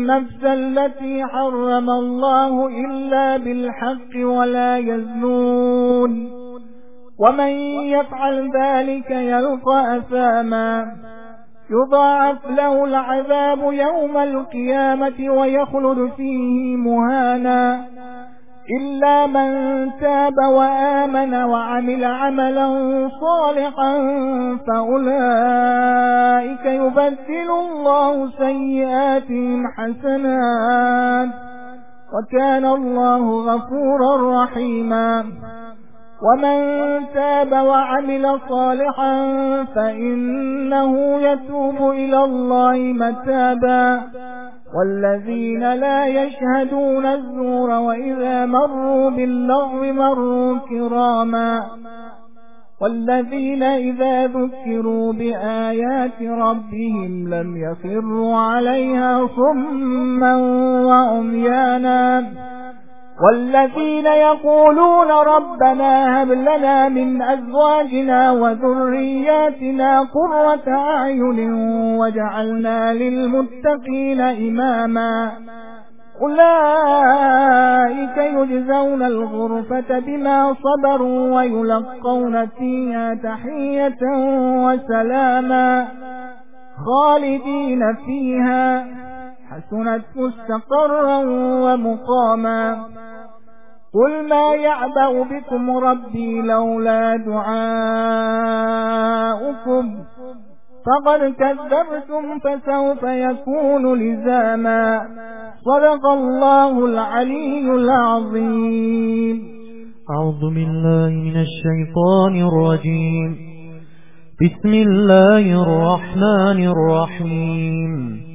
النفس التي حرم الله إلا بالحق ولا يزنون ومن يفعل ذلك يلقى أثاما يضاعف له العذاب يوم القيامة ويخلد فيه مهانا إلا من تاب وآمن وعمل عملا صالحا فأولئك يبدل الله سيئاتهم حسنات وكان الله غفورا رحيما ومن تاب وعمل صالحا فإنه يتوب إلى الله متابا والذين لا يشهدون الزور وإذا مروا باللغو مروا كراما والذين إذا ذكروا بآيات ربهم لم يخروا عليها صما وعميانا والذين يقولون ربنا هب لنا من أزواجنا وذرياتنا قرة أعين واجعلنا للمتقين إماما أولئك يجزون الغرفة بما صبروا ويلقون فيها تحية وسلاما خالدين فيها حسنت مستقرا ومقاما قل ما يعبأ بكم ربي لولا دعاؤكم فقد كذبتم فسوف يكون لزاما صدق الله العلي العظيم. أعوذ بالله من الشيطان الرجيم. بسم الله الرحمن الرحيم.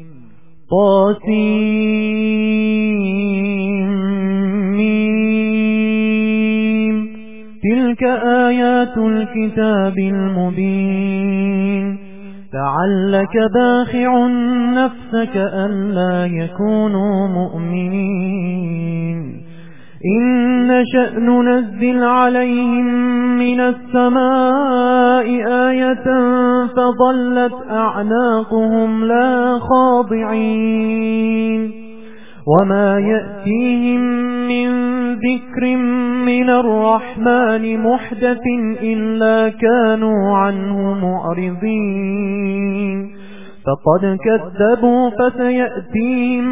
طاسيم تلك آيات الكتاب المبين لعلك باخع نفسك ألا يكونوا مؤمنين إن نشأ ننزل عليهم من السماء آية فظلت أعناقهم لا خاضعين وما يأتيهم من ذكر من الرحمن محدث إلا كانوا عنه معرضين فقد كذبوا فسيأتيهم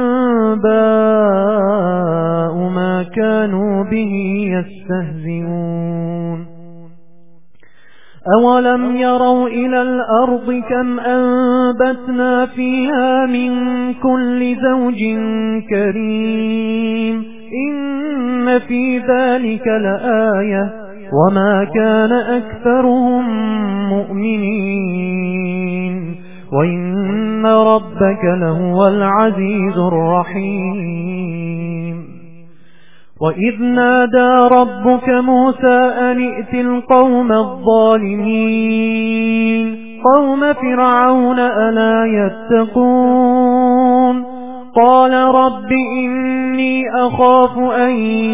أنباء ما كانوا به يستهزئون أولم يروا إلى الأرض كم أنبتنا فيها من كل زوج كريم إن في ذلك لآية وما كان أكثرهم مؤمنين وإن ربك لهو العزيز الرحيم وإذ نادى ربك موسى أن ائت القوم الظالمين قوم فرعون ألا يتقون قال رب إني أخاف أن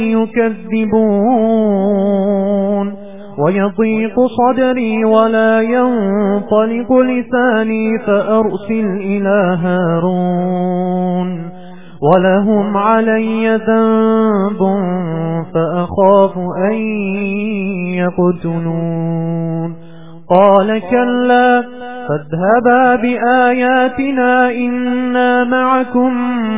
يكذبون ويضيق صدري ولا ينطلق لساني فأرسل إلى هارون ولهم علي ذنب فأخاف أن يقتلون قال كلا فاذهبا بآياتنا إنا معكم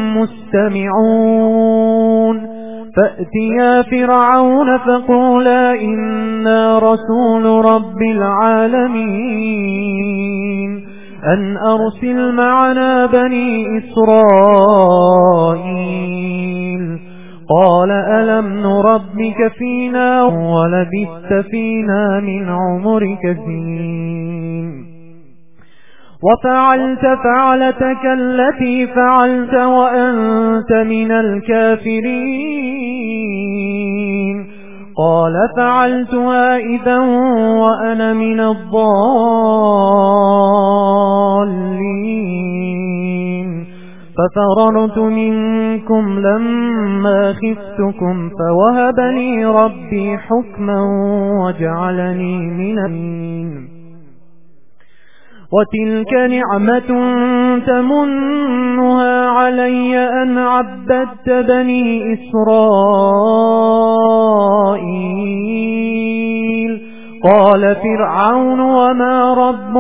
مستمعون فأتيا فرعون فقولا إنا رسول رب العالمين أن أرسل معنا بني إسرائيل قال ألم نربك فينا ولبثت فينا من عمرك سنين وفعلت فعلتك التي فعلت وأنت من الكافرين قال فعلتها إذا وأنا من الضالين ففررت منكم لما خفتكم فوهب لي ربي حكما وجعلني من المؤمنين وتلك نعمة تمنها علي أن عبدت بني إسرائيل قال فرعون وما رب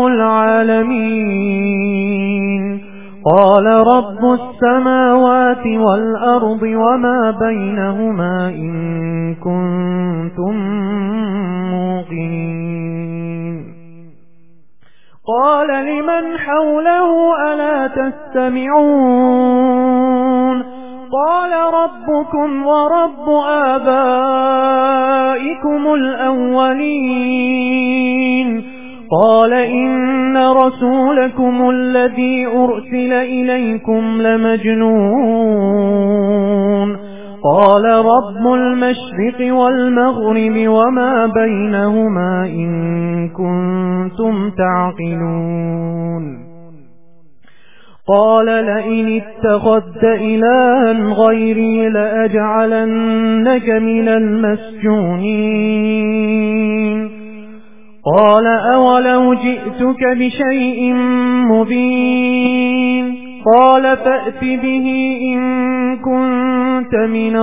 العالمين قال رب السماوات والأرض وما بينهما إن كنتم موقنين قال لمن حوله ألا تستمعون قال ربكم ورب آبائكم الأولين قال إن رسولكم الذي أرسل إليكم لمجنون قال رب المشرق والمغرب وما بينهما إن كنتم تعقلون قال لئن اتخذت إلها غيري لأجعلنك من المسجونين قال أولو جئتك بشيء مبين قال فأت به إن كنت من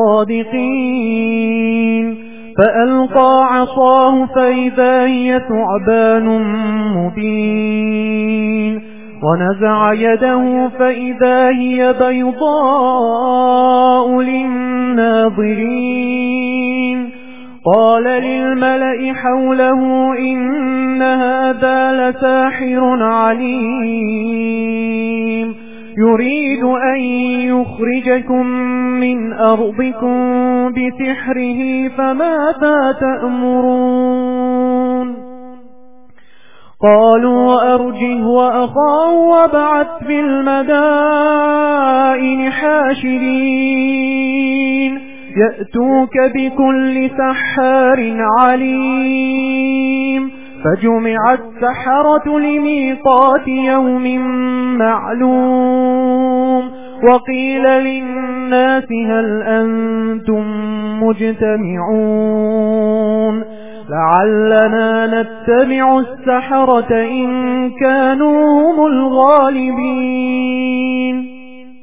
الصادقين فألقى عصاه فإذا هي ثعبان مبين ونزع يده فإذا هي بيضاء للناظرين قال للملأ حوله إن هذا لساحر عليم يريد أن يخرجكم من أرضكم بسحره فماذا تأمرون قالوا أرجه وأخاه وابعث في المدائن حاشرين يأتوك بكل سحار عليم فجمع السحرة لميقات يوم معلوم وقيل للناس هل أنتم مجتمعون لعلنا نتبع السحرة إن كانوا هم الغالبين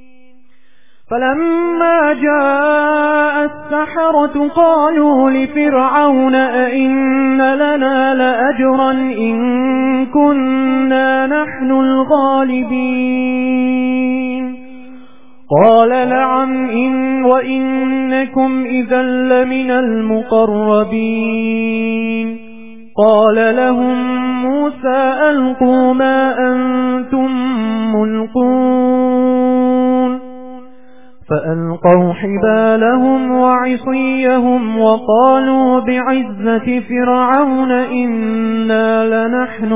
فلما جاء السحرة قالوا لفرعون أئن لنا لأجرا إن كنا نحن الغالبين قال نعم وإنكم إذا لمن المقربين قال لهم موسى ألقوا ما أنتم ملقون فألقوا حبالهم وعصيهم وقالوا بعزة فرعون إنا لنحن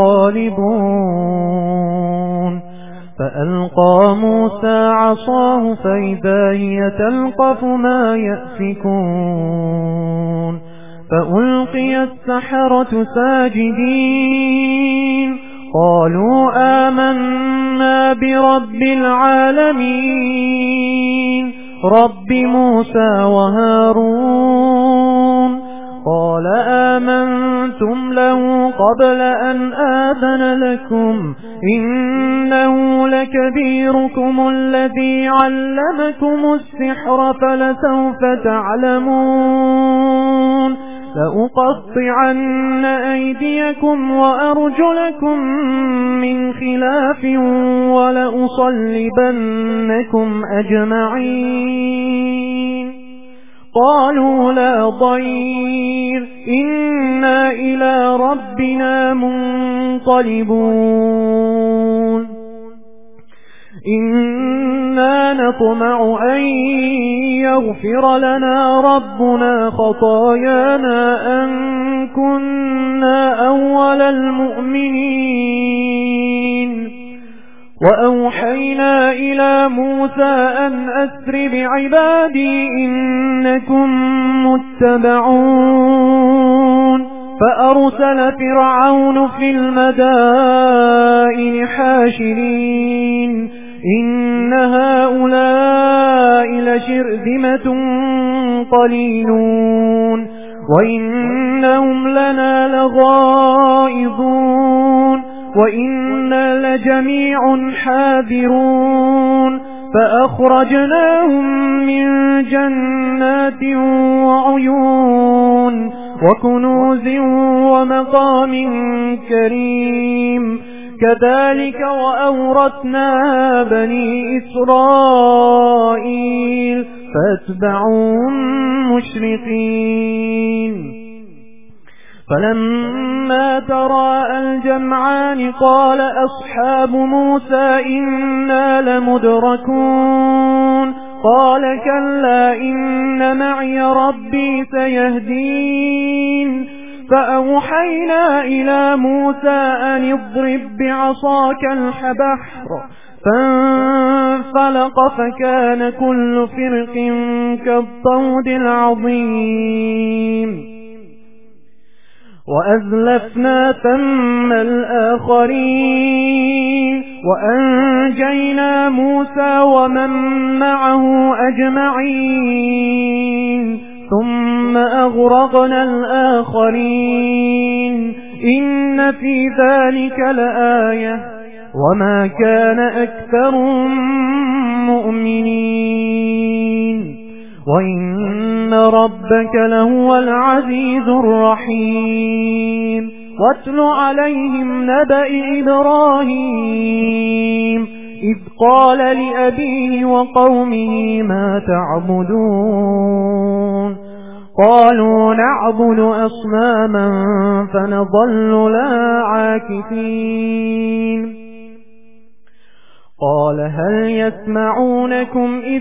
الغالبون فألقى موسى عصاه فإذا هي تلقف ما يأفكون فألقي السحرة ساجدين قالوا آمنا برب العالمين رب موسى وهارون قال آمنتم له قبل أن آذن لكم إنه لكبيركم الذي علمكم السحر فلسوف تعلمون لأقطعن أيديكم وأرجلكم من خلاف ولأصلبنكم أجمعين قالوا لا ضير إنا إلى ربنا منقلبون إنا نطمع أن يغفر لنا ربنا خطايانا أن كنا أول المؤمنين وأوحينا إلى موسى أن أسر بعبادي إنكم متبعون فأرسل فرعون في المدائن حاشرين إن هؤلاء لشرذمة قليلون وإنهم لنا لغائظون وإنا لجميع حاذرون فأخرجناهم من جنات وعيون وكنوز ومقام كريم كذلك وأورثناها بني إسرائيل فاتبعوهم مشرقين فلما تراءى الجمعان قال أصحاب موسى إنا لمدركون قال كلا إن معي ربي سيهدين فأوحينا إلى موسى أن اضرب بعصاك البحر فانفلق فكان كل فرق كالطود العظيم وأزلفنا ثم الآخرين وأنجينا موسى ومن معه أجمعين ثم أغرقنا الآخرين إن في ذلك لآية وما كان أكثرهم مؤمنين وإن ربك لهو العزيز الرحيم واتل عليهم نبأ إبراهيم إذ قال لأبيه وقومه ما تعبدون قالوا نعبد أصناما فنظل لها عاكفين قال هل يسمعونكم إذ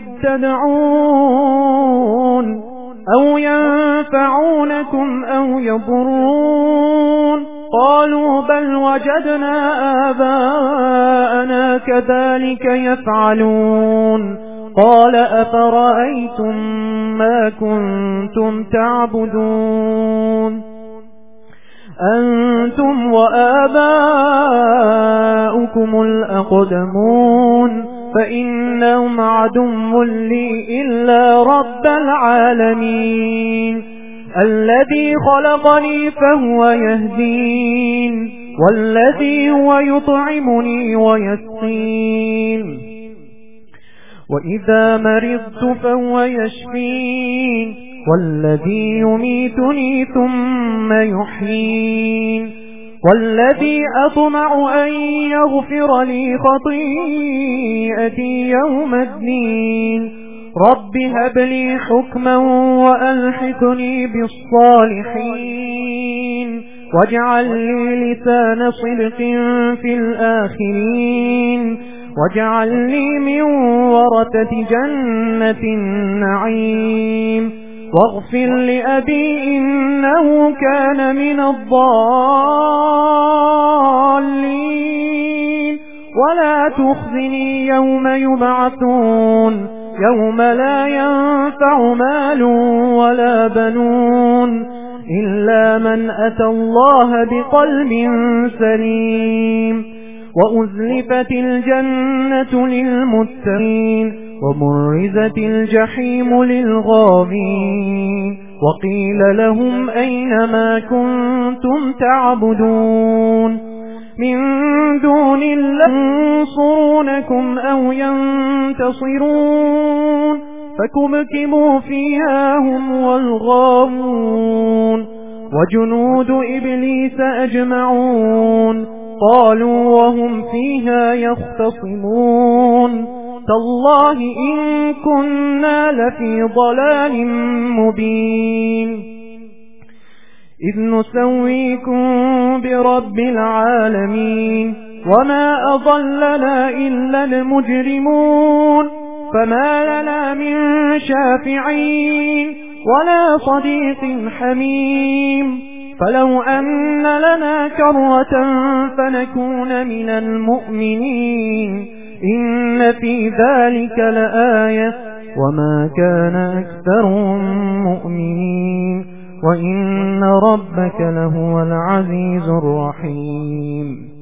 تدعون أو ينفعونكم أو يضرون قالوا بل وجدنا آباءنا كذلك يفعلون قال أفرأيتم ما كنتم تعبدون أنتم وآباؤكم الأقدمون فإنهم عدو لي إلا رب العالمين الذي خلقني فهو يهدين والذي هو يطعمني ويسقين وإذا مرضت فهو يشفين والذي يميتني ثم يحيين والذي أطمع أن يغفر لي خطيئتي يوم الدين رب هب لي حكما وألحقني بالصالحين واجعل لي لسان صدق في الآخرين واجعلني من ورثة جنة النعيم واغفر لأبي إنه كان من الضالين ولا تخزني يوم يبعثون يوم لا ينفع مال ولا بنون إلا من أتى الله بقلب سليم وأزلفت الجنة للمتقين وبرزت الجحيم للغابين وقيل لهم أين ما كنتم تعبدون من دون الله ينصرونكم أو ينتصرون فكبكبوا فيها هم والغاوون وجنود إبليس أجمعون قالوا وهم فيها يختصمون تالله إن كنا لفي ضلال مبين إذ نسويكم برب العالمين وما أضلنا إلا المجرمون فما لنا من شافعين ولا صديق حميم فلو أن لنا كرة فنكون من المؤمنين إن في ذلك لآية وما كان أكثرهم مؤمنين وإن ربك لهو العزيز الرحيم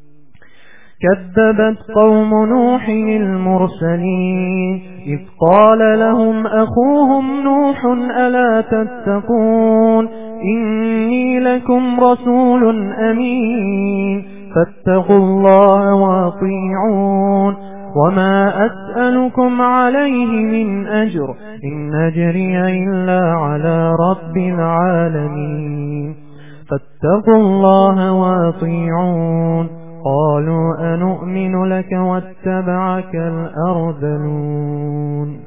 كذبت قوم نوح المرسلين إذ قال لهم أخوهم نوح ألا تتقون إني لكم رسول أمين فاتقوا الله واطيعون وما أسألكم عليه من أجر إن أجري إلا على رب العالمين فاتقوا الله وأطيعون قالوا أنؤمن لك واتبعك الأرذلون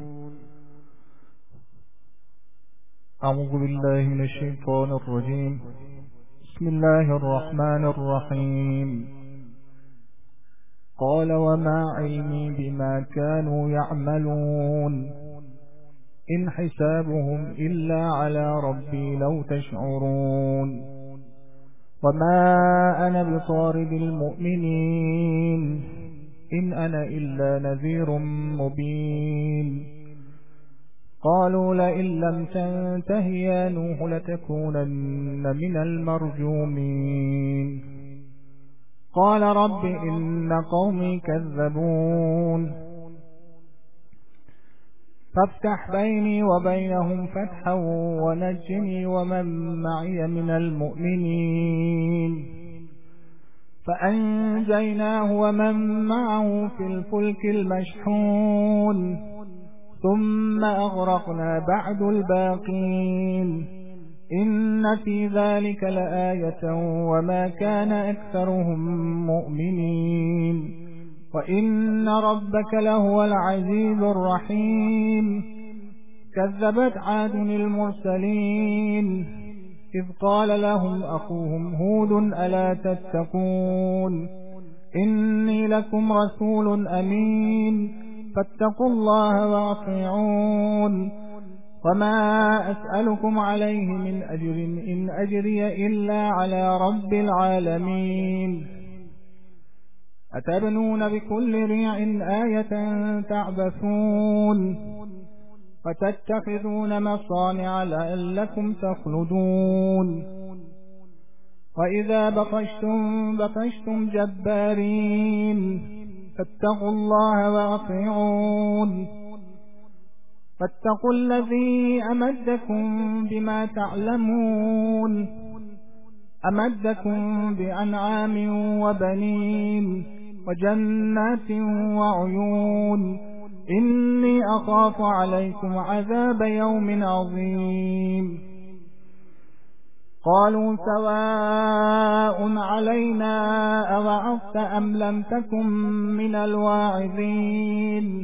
أعوذ بالله من الشيطان الرجيم بسم الله الرحمن الرحيم قال وما علمي بما كانوا يعملون إن حسابهم إلا على ربي لو تشعرون وما أنا بطارد المؤمنين إن أنا إلا نذير مبين قالوا لئن لم تنته يا نوح لتكونن من المرجومين قال رب إن قومي كذبون فافتح بيني وبينهم فتحا ونجني ومن معي من المؤمنين فأنجيناه ومن معه في الفلك المشحون ثم أغرقنا بعد الباقين إن في ذلك لآية وما كان أكثرهم مؤمنين وإن ربك لهو العزيز الرحيم كذبت عاد المرسلين إذ قال لهم أخوهم هود ألا تتقون إني لكم رسول أمين فاتقوا الله وأطيعون وما أسألكم عليه من أجر إن أجري إلا على رب العالمين أتبنون بكل ريع آية تعبثون وتتخذون مصانع لعلكم تخلدون وإذا بطشتم جبارين فاتقوا الله وأطيعون فاتقوا الذي أمدكم بما تعلمون أمدكم بأنعام وبنين وجنات وعيون إني أخاف عليكم عذاب يوم عظيم قالوا سواء علينا أوعظت أم لم تكن من الواعظين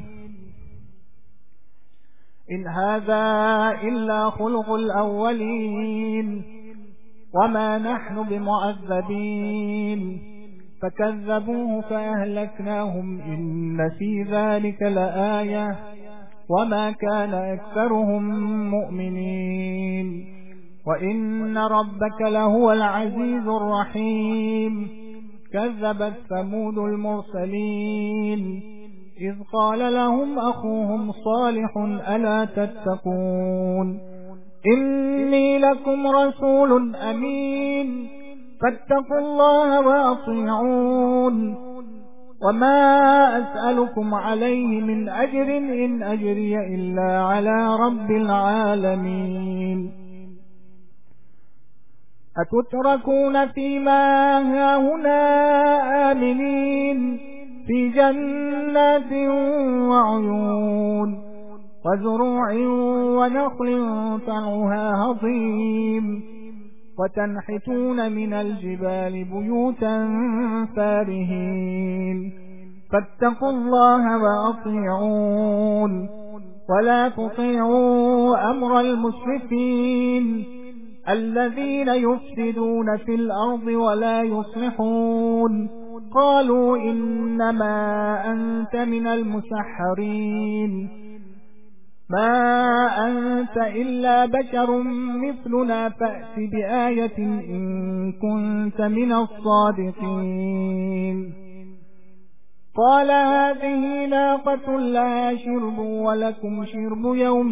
إن هذا إلا خلق الأولين وما نحن بمعذبين فكذبوه فأهلكناهم إن في ذلك لآية وما كان أكثرهم مؤمنين وإن ربك لهو العزيز الرحيم كذبت ثمود المرسلين إذ قال لهم أخوهم صالح ألا تتقون إني لكم رسول أمين فاتقوا الله وأطيعون وما أسألكم عليه من أجر إن أجري إلا على رب العالمين أتتركون فيما هاهنا آمنين في جنات وعيون وزروع ونخل طلعها هضيم وتنحتون من الجبال بيوتا فارهين فاتقوا الله وأطيعون ولا تطيعوا أمر المسرفين الذين يفسدون في الأرض ولا يصلحون قالوا إنما أنت من المسحرين ما أنت إلا بشر مثلنا فأت بآية إن كنت من الصادقين قال هذه ناقة لها شرب ولكم شرب يوم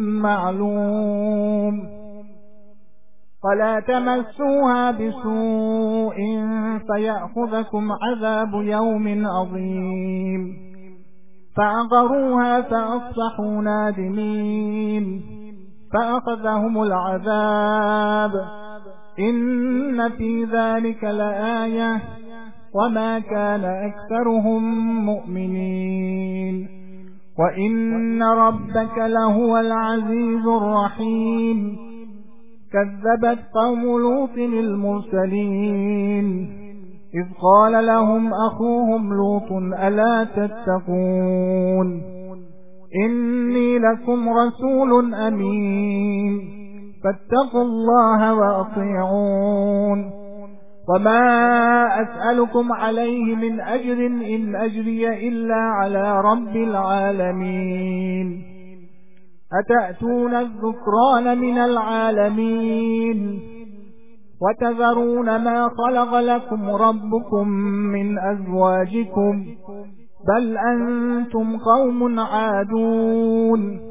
معلوم فلا تمسوها بسوء فيأخذكم عذاب يوم عظيم فعقروها فأصبحوا نادمين فأخذهم العذاب إن في ذلك لآية وما كان أكثرهم مؤمنين وإن ربك لهو العزيز الرحيم كذبت قوم لوط المرسلين إذ قال لهم أخوهم لوط ألا تتقون إني لكم رسول أمين فاتقوا الله وأطيعون وما أسألكم عليه من أجر إن أجري إلا على رب العالمين أتأتون الذكران من العالمين وتذرون ما خلق لكم ربكم من أزواجكم بل أنتم قوم عادون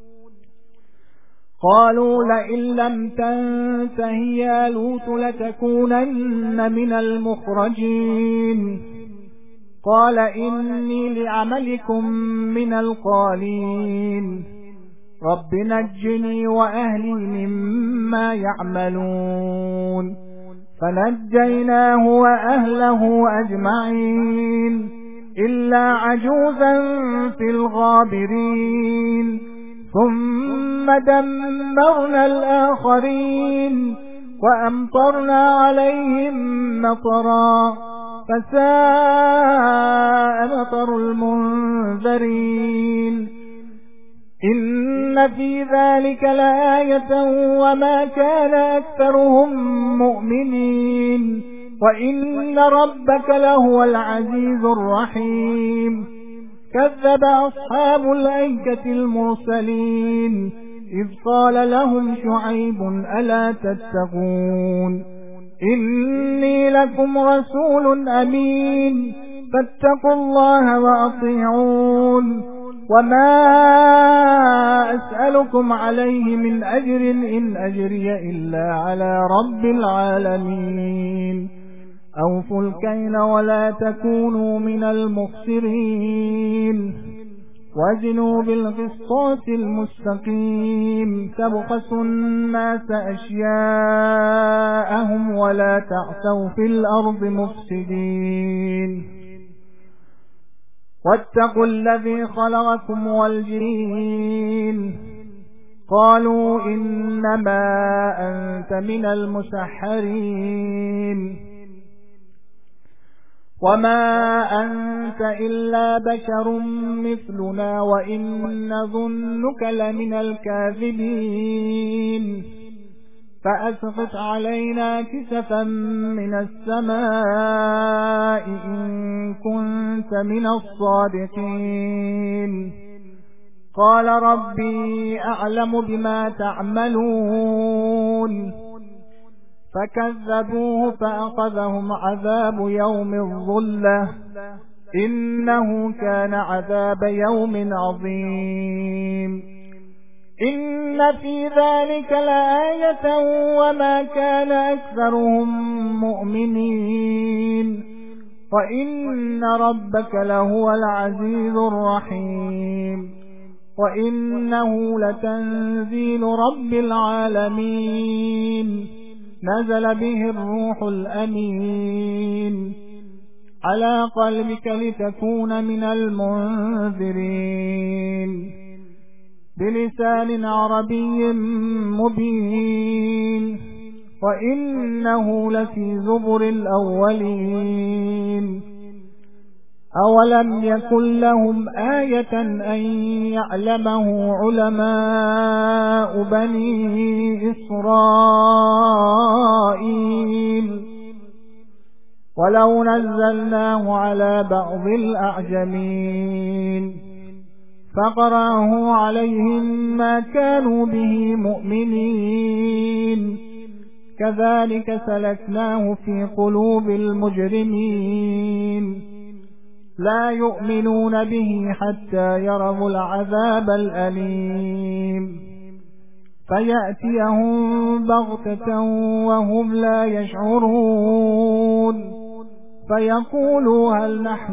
قالوا لئن لم تنته يا لوط لتكونن من المخرجين قال إني لعملكم من القالين رب نجني وأهلي مما يعملون فنجيناه وأهله أجمعين إلا عجوزا في الغابرين ثم دمرنا الآخرين وأمطرنا عليهم مطرا فساء مطر المنذرين إن في ذلك لآية وما كان أكثرهم مؤمنين وإن ربك لهو العزيز الرحيم كذب أصحاب الأيكة المرسلين إذ قال لهم شعيب ألا تتقون إني لكم رسول أمين فاتقوا الله وأطيعون وما أسألكم عليه من أجر إن أجري إلا على رب العالمين أوفوا الكيل ولا تكونوا من المخسرين وزنوا بالقسطاس المستقيم تبخسوا الناس أشياءهم ولا تعثوا في الأرض مفسدين واتقوا الذي خلقكم والجن قالوا إنما أنت من المسحرين وما أنت إلا بشر مثلنا وإن نظنك لمن الكاذبين فأسقط علينا كسفا من السماء إن كنت من الصادقين قال ربي أعلم بما تعملون فكذبوه فأخذهم عذاب يوم الظلة إنه كان عذاب يوم عظيم إن في ذلك لآية وما كان أكثرهم مؤمنين وإن ربك لهو العزيز الرحيم وإنه لتنزيل رب العالمين نزل به الروح الأمين على قلبك لتكون من المنذرين بلسان عربي مبين وإنه لفي زبر الأولين أولم يكن لهم آية أن يعلمه علماء بني إسرائيل ولو نزلناه على بعض الأعجمين فقرأه عليهم ما كانوا به مؤمنين كذلك سلكناه في قلوب المجرمين لا يؤمنون به حتى يروا العذاب الأليم فيأتيهم بغتة وهم لا يشعرون فيقولوا هل نحن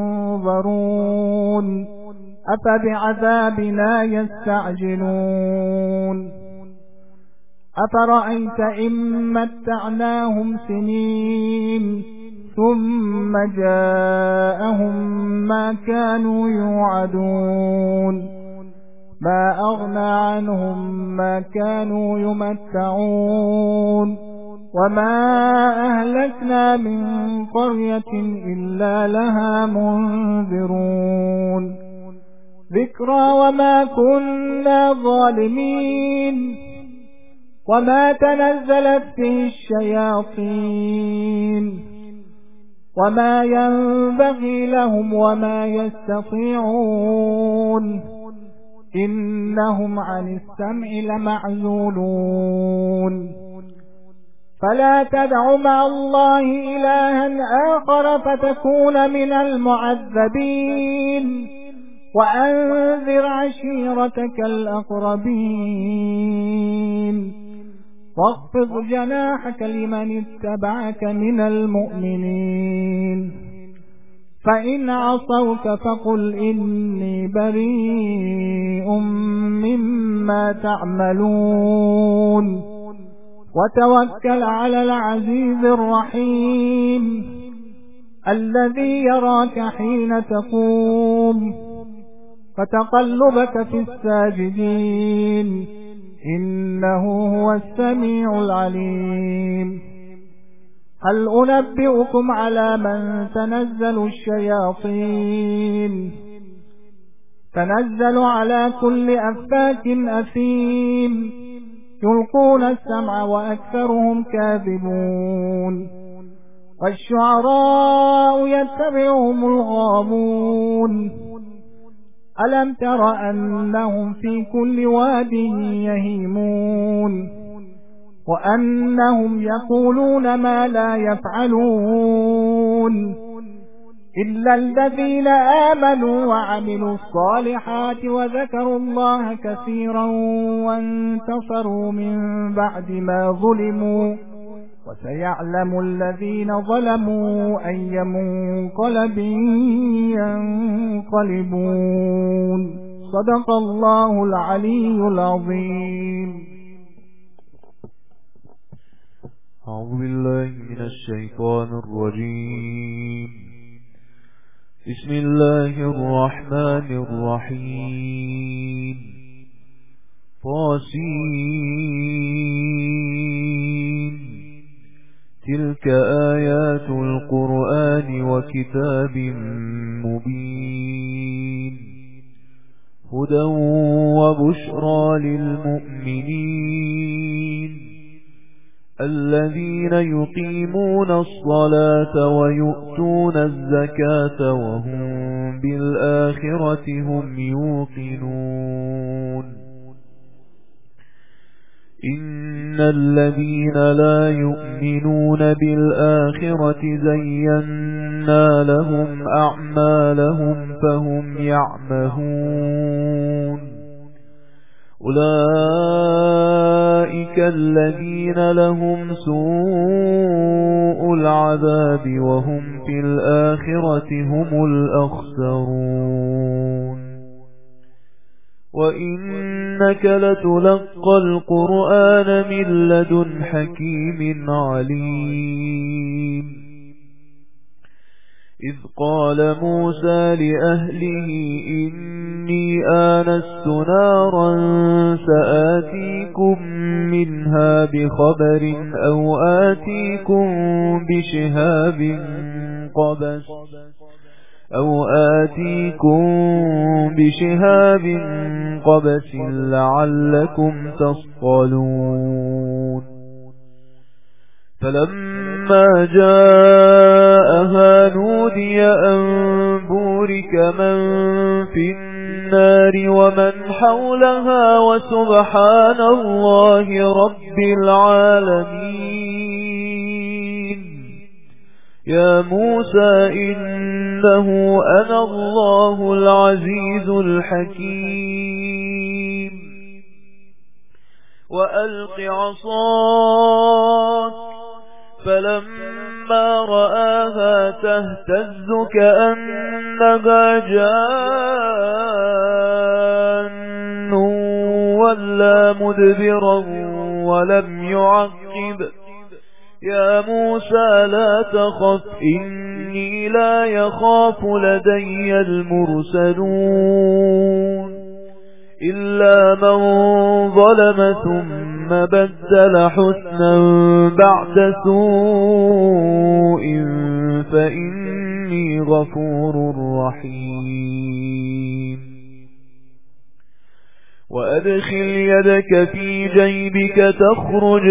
منظرون أفبعذابنا يستعجلون أفرأيت إن متعناهم سنين ثم جاءهم ما كانوا يوعدون ما أغنى عنهم ما كانوا يمتعون وما أهلكنا من قرية إلا لها منذرون ذكرى وما كنا ظالمين وما تنزلت به الشياطين وما ينبغي لهم وما يستطيعون إنهم عن السمع لمعزولون فلا تدع مع الله إلها آخر فتكون من المعذبين وأنذر عشيرتك الأقربين واخفض جناحك لمن اتبعك من المؤمنين فإن عصوك فقل إني بريء مما تعملون وتوكل على العزيز الرحيم الذي يراك حين تقوم فتقلبك في الساجدين إنه هو السميع العليم هل أنبئكم على من تنزل الشياطين تنزل على كل أفاك أثيم يلقون السمع وأكثرهم كاذبون والشعراء يتبعهم الغاوون ألم تر أنهم في كل واد يهيمون وأنهم يقولون ما لا يفعلون إلا الذين آمنوا وعملوا الصالحات وذكروا الله كثيرا وانتصروا من بعد ما ظلموا وسيعلم الذين ظلموا أي منقلب ينقلبون صدق الله العلي العظيم. أعوذ بالله من الشيطان الرجيم. بسم الله الرحمن الرحيم. طاسين تلك آيات القرآن وكتاب مبين هدى وبشرى للمؤمنين الذين يقيمون الصلاة ويؤتون الزكاة وهم بالآخرة هم يوقنون إن الذين لا يؤمنون بالآخرة زينا لهم أعمالهم فهم يعمهون أولئك الذين لهم سوء العذاب وهم في الآخرة هم الأخسرون وإنك لتلقى القرآن من لدن حكيم عليم إذ قال موسى لأهله إني آنست نارا سآتيكم منها بخبر أو آتيكم بشهاب قبس لعلكم تصطلون فلما جاءها نودي أن بورك من في النار ومن حولها وسبحان الله رب العالمين يا موسى إنه أنا الله العزيز الحكيم وألق عصاك فلما رآها تهتز كأنها جان ولا مدبرا ولم يعقب يا موسى لا تخف إني لا يخاف لدي المرسلون إلا من ظلم ثم بدل حسنا بعد سوء فإني غفور رحيم وأدخل يدك في جيبك تخرج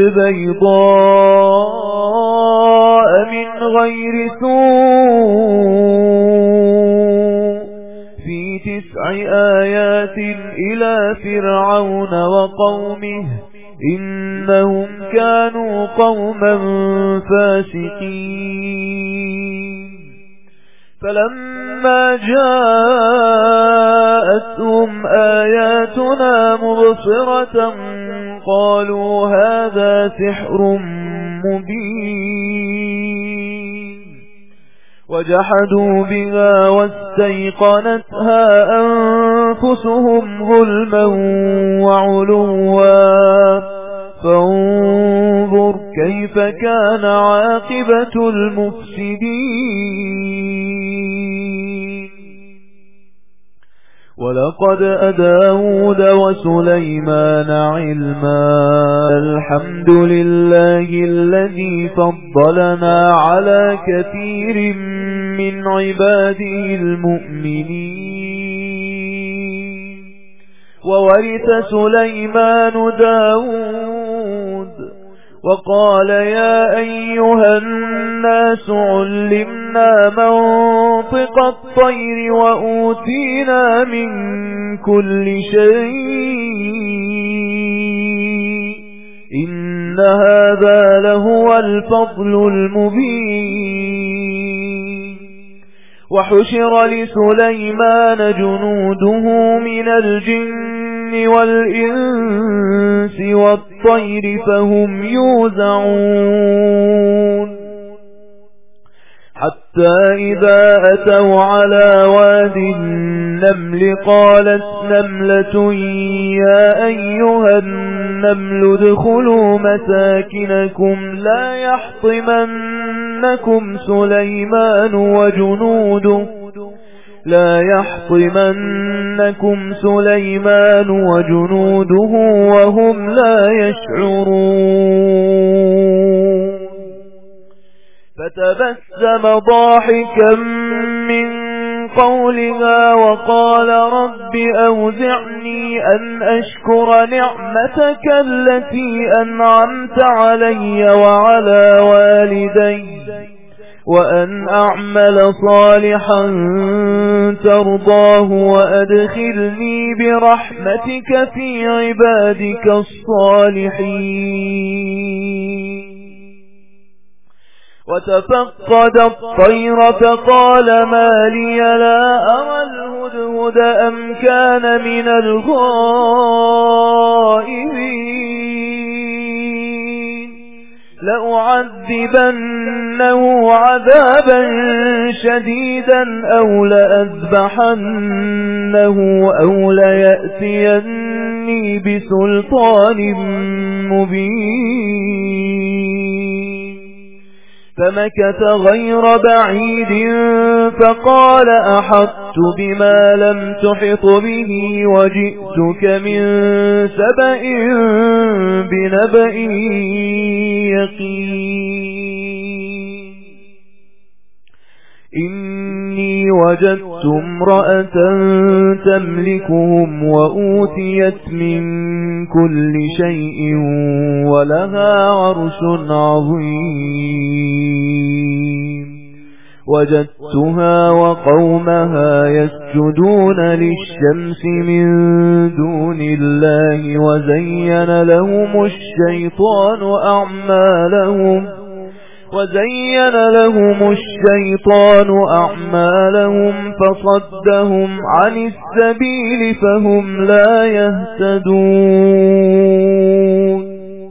بيضاء من غير سوء في 9 آيات إلى فرعون وقومه إنهم كانوا قوما فاسقين فلما جاءتهم آياتنا مبصرة قالوا هذا سحر مبين وجحدوا بها واستيقنتها أنفسهم ظلما وعلوا فانظر كيف كان عاقبة المفسدين ولقد أداود وسليمان علما الحمد لله الذي فضلنا على كثير من عباده المؤمنين وورث سليمان داود وقال يا أيها الناس علمنا منطق الطير وأوتينا من كل شيء إن هذا لهو الفضل المبين وحشر لسليمان جنوده من الجن والإنس والطير فهم يوزعون حتى إذا أتوا على واد النمل قالت نملة يا أيها النمل ادخلوا مساكنكم لا يحطمنكم سليمان وجنوده وهم لا يشعرون فتبسم ضاحكا من قولها وقال رب أوزعني أن أشكر نعمتك التي أنعمت علي وعلى والدي وأن أعمل صالحا ترضاه وأدخلني برحمتك في عبادك الصالحين وتفقد الطير فقال ما لي لا أرى الهدهد أم كان من الغائبين لأعذبنه عذابا شديدا أو لأذبحنه أو ليأتيني بسلطان مبين فمكث غير بعيد فقال أحطت بما لم تحط به وجئتك من سبأ بنبأ يقين إني وجدت امرأة تملكهم وأوتيت من كل شيء ولها عرش عظيم وجدتها وقومها يسجدون للشمس من دون الله وزين لهم الشيطان أعمالهم فصدهم عن السبيل فهم لا يهتدون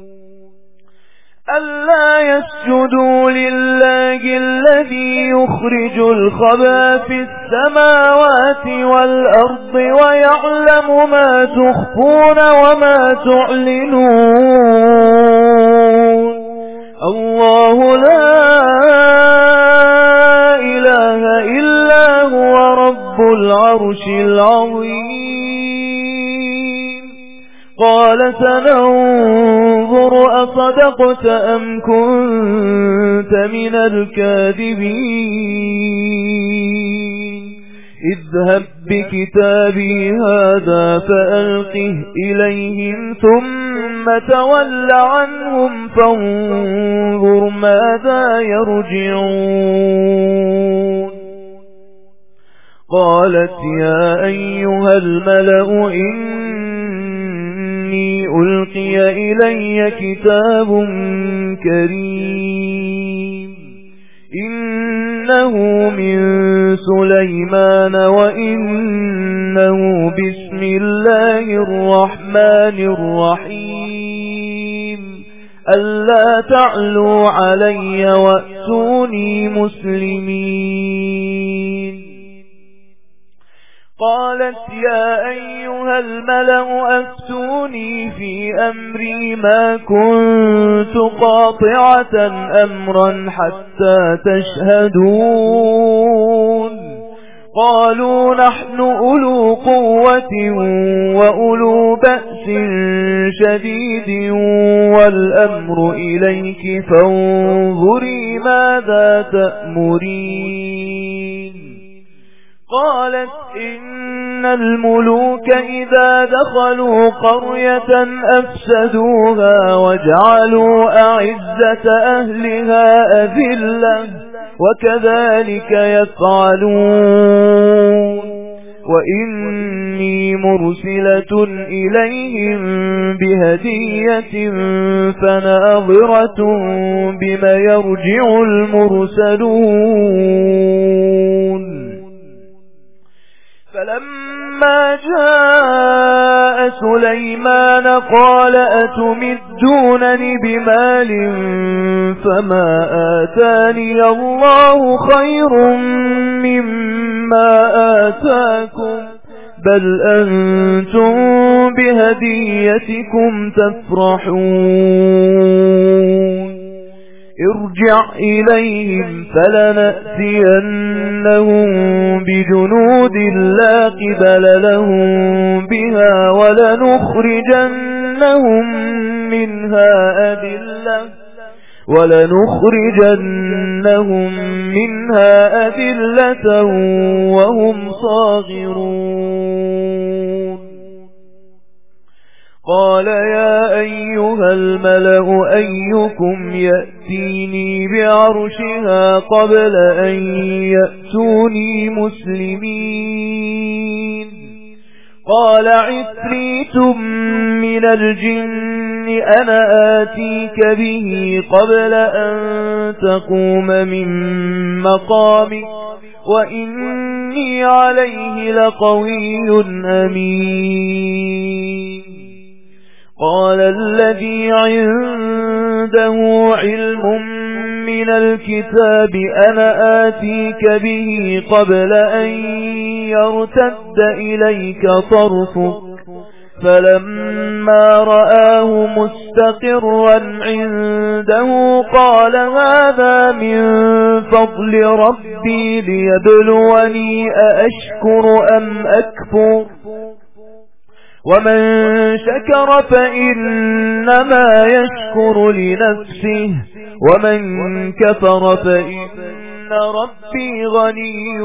ألا يسجدوا لله الذي يخرج الخبى في السماوات والأرض ويعلم ما تخفون وما تعلنون الله لا إله إلا هو رب العرش العظيم قال سننظر أصدقت أم كنت من الكاذبين اذهب بكتابي هذا فألقه إليهم ثم تول عنهم فانظر ماذا يرجعون قالت يا أيها الملأ إني ألقي إلي كتاب كريم إنه من سليمان وإنه بسم الله الرحمن الرحيم ألا تعلوا علي وأتوني مسلمين قالت يا أيها الملأ أفتوني في أمري ما كنت قاطعة أمرا حتى تشهدون قالوا نحن أولو قوة وأولو بأس شديد والأمر إليك فانظري ماذا تأمرين قالت إن الملوك إذا دخلوا قرية أفسدوها وجعلوا أعزة أهلها أذلة وكذلك يفعلون وإني مرسلة إليهم بهدية فناظرة بما يرجع المرسلون فلما جاء سليمان قال أتمدونني بمال فما آتاني الله خير مما آتاكم بل أنتم بهديتكم تفرحون ارجع إليهم فلنأتينهم بجنود لا قبل لهم بها ولنخرجنهم منها أذلة وهم صاغرون قال يا أيها الملأ أيكم يأتيني بعرشها قبل أن يأتوني مسلمين قال عفريت من الجن أنا آتيك به قبل أن تقوم من مقامك وإني عليه لقوي أمين قال الذي عنده علم من الكتاب أنا آتيك به قبل أن يرتد إليك طرفك فلما رآه مستقرا عنده قال هذا من فضل ربي ليبلوني أأشكر أم أكفر ومن شكر فإنما يشكر لنفسه ومن كفر فإن ربي غني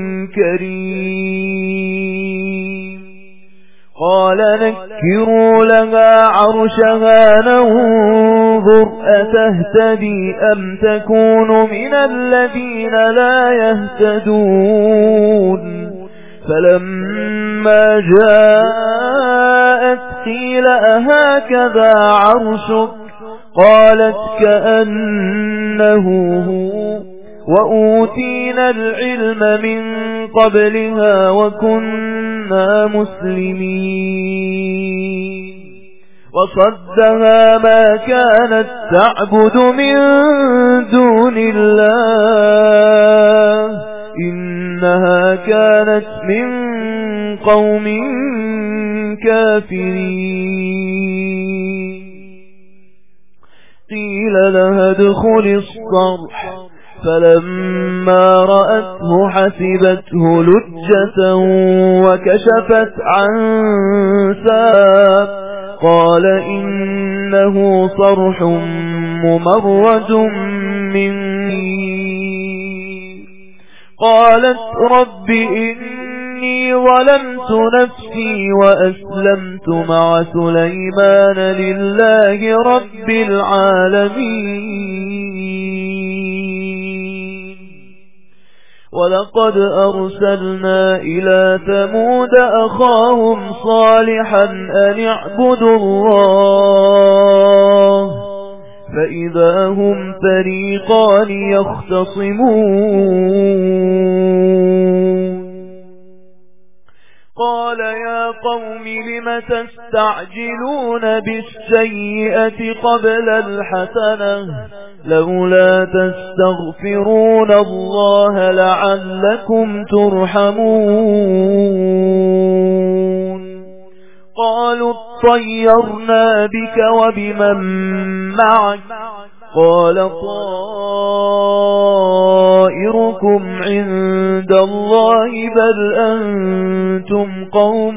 كريم قال نكروا لها عرشها ننظر أتهتدي أم تكون من الذين لا يهتدون فلما جاءت قيل أهكذا عرشك قالت كأنه هو وأوتينا العلم من قبلها وكنا مسلمين وصدها ما كانت تعبد من دون الله إنها كانت من قوم كافرين قيل لها ادخل الصرح فلما رأته حسبته لجة وكشفت عن ساق قال إنه صرح ممرد من قالت رب إني ظلمت نفسي وأسلمت مع سليمان لله رب العالمين ولقد أرسلنا إلى ثمود أخاهم صالحا أن اعبدوا الله فإذا هم فريقان يختصمون قال يا قوم لم تستعجلون بالسيئة قبل الحسنة لولا تستغفرون الله لعلكم ترحمون قالوا اطيرنا بك وبمن معك قال طائركم عند الله بل أنتم قوم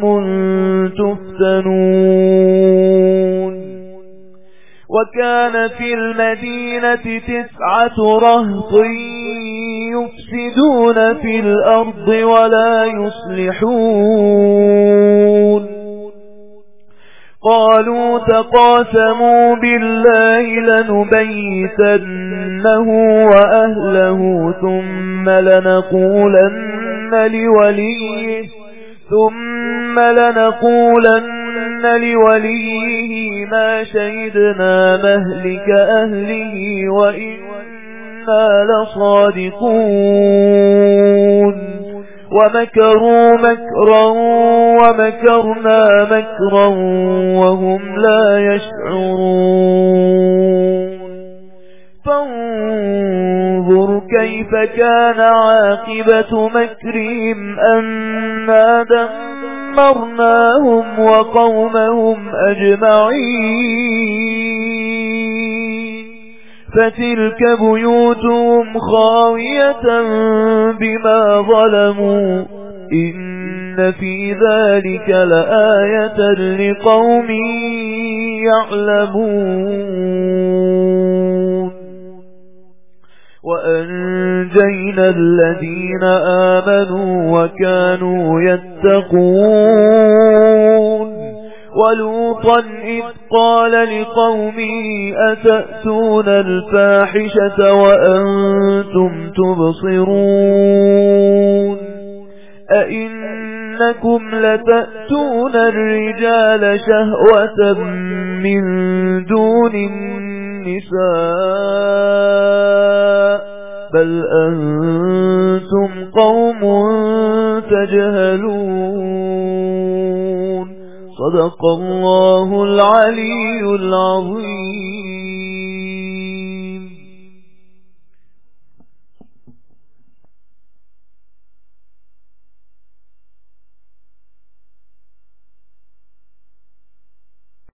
تفتنون وكان في المدينة 9 رهط يفسدون في الأرض ولا يصلحون قالوا تقاسموا بالله لنبيتنه وأهله ثم لنقولن لوليه ما شهدنا مهلك أهله وإنا لصادقون ومكروا مكرا ومكرنا مكرا وهم لا يشعرون فانظر كيف كان عاقبة مكرهم أنا دمرناهم وقومهم أجمعين فتلك بيوتهم خاوية بما ظلموا إن في ذلك لآية لقوم يعلمون وأنجينا الذين آمنوا وكانوا يتقون ولوطا إذ قال لقومه أتأتون الفاحشة وأنتم تبصرون أئنكم لتأتون الرجال شهوة من دون النساء بل أنتم قوم تجهلون صدق الله العلي العظيم